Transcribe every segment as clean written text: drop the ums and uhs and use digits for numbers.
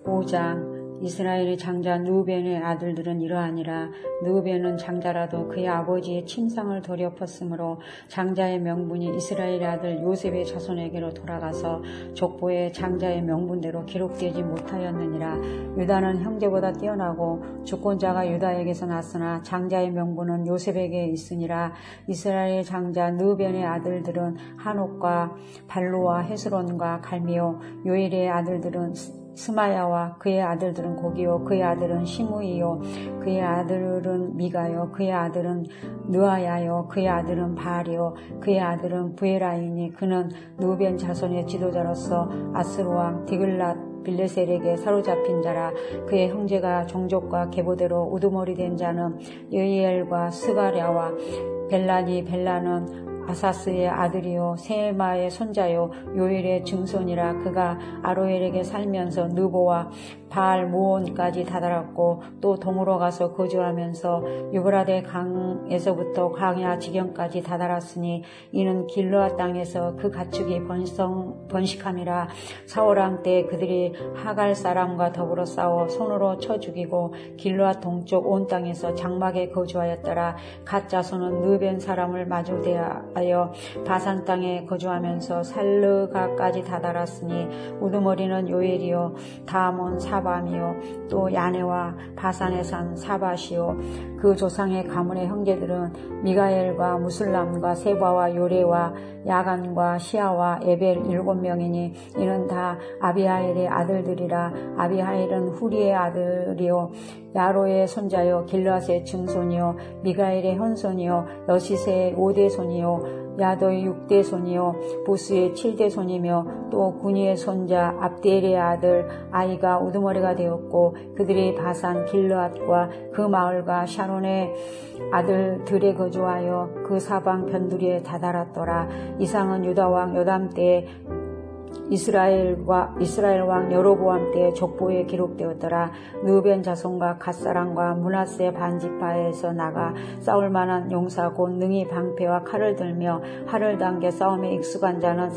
5장. 이스라엘의 장자 르우벤의 아들들은 이러하니라. 르우벤은 장자라도 그의 아버지의 침상을 되엎었으므로 장자의 명분이 이스라엘의 아들 요셉의 자손에게로 돌아가서 족보에 장자의 명분대로 기록되지 못하였느니라. 유다는 형제보다 뛰어나고 주권자가 유다에게서 났으나 장자의 명분은 요셉에게 있으니라. 이스라엘의 장자 르우벤의 아들들은 한옥과 발로와 헤스론과 갈미요. 요엘의 아들들은 스마야와 그의 아들들은 고기요. 그의 아들은 시므이요. 그의 아들은 미가요. 그의 아들은 느아야요. 그의 아들은 바알이요. 그의 아들은 부에라이니 그는 르우벤 자손의 지도자로서 아스루 왕 디글랏 빌레셀에게 사로잡힌 자라. 그의 형제가 종족과 계보대로 우두머리 된 자는 여이엘과 스가랴와 벨라니. 벨라는 아사스의 아들이요 세마의 손자요 요엘의 증손이라. 그가 아로엘에게 살면서 느보와 바알 모온까지 다다랐고 또 동으로 가서 거주하면서 유브라데 강에서부터 광야 지경까지 다다랐으니 이는 길르앗 땅에서 그 가축이 번식함이라. 사울왕 때 그들이 하갈 사람과 더불어 싸워 손으로 쳐 죽이고 길르앗 동쪽 온 땅에서 장막에 거주하였더라. 갓 자손은 르벤 사람을 마주 대하여 바산 땅에 거주하면서 살르가까지 다다랐으니 우두머리는 요엘이요 다몬 사밤이요 또 야네와 바산에 산 사밭이요. 그 조상의 가문의 형제들은 미가엘과 무슬람과 세바와 요레와 야간과 시아와 에벨 7명이니 이는 다 아비하일의 아들들이라. 아비하일은 후리의 아들이요 야로의 손자요 길르앗의 증손이요 미가엘의 현손이요 여시세의 5대손이요 야도의 6대손이요 보스의 7대손이며 또 구니의 손자 압디엘의 아들 아이가 우두머리가 되었고 그들이 바산 길르앗과 그 마을과 샤론의 아들들에 거주하여 그 사방 변두리에 다다랐더라. 이상은 유다왕 요담 때에 이스라엘 왕 여로보암 때의 족보에 기록되었더라. 르우벤 자손과 갓사람과 므낫세 반지파에서 나가 싸울 만한 용사 곧 능히 방패와 칼을 들며 활을 당겨 싸움에 익숙한 자는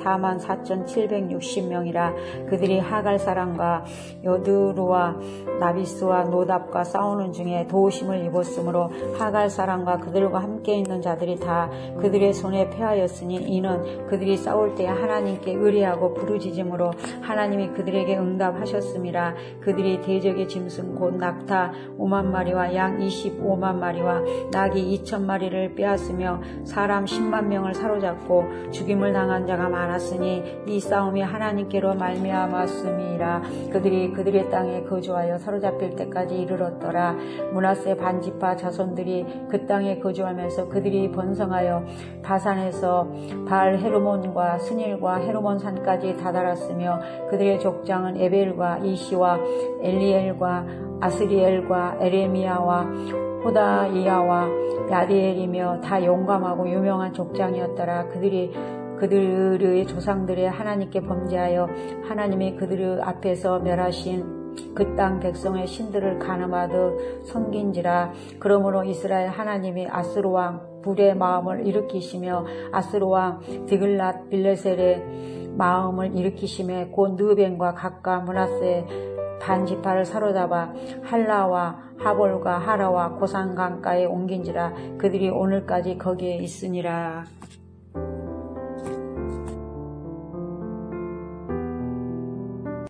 44,760명이라. 그들이 하갈 사람과 여드루와 나비스와 노답과 싸우는 중에 도우심을 입었으므로 하갈 사람과 그들과 함께 있는 자들이 다 그들의 손에 패하였으니 이는 그들이 싸울 때 하나님께 의뢰하고 부르짖음으로 하나님이 그들에게 응답하셨음이라. 그들이 대적의 짐승 곧 낙타 5만 마리와 양 25만 마리와 낙이 2천 마리를 빼앗으며 사람 10만 명을 사로잡고 죽임을 당한 자가 많았으니 이 싸움이 하나님께로 말미암았음이라. 그들이 그들의 땅에 거주하여 사로잡힐 때까지 이르렀더라. 므낫세 반지파 자손들이 그 땅에 거주하면서 그들이 번성하여 바산에서 바알 헤르몬과 스닐과 헤르몬 산까지 다다랐으며 그들의 족장은 에벨과 이시와 엘리엘과 아스리엘과 에레미야와 호다이야와 야디엘이며 다 용감하고 유명한 족장이었더라. 그들의 조상들의 하나님께 범죄하여 하나님이 그들 앞에서 멸하신 그 땅 백성의 신들을 간음하듯 섬긴지라. 그러므로 이스라엘 하나님이 아스루 왕 불의 마음을 일으키시며 아스루 왕 디글랏 빌레셀의 마음을 일으키심에 곧 르벤과 갓과 므낫세 반지파를 사로잡아 할라와 하볼과 하라와 고산 강가에 옮긴지라. 그들이 오늘까지 거기에 있으니라.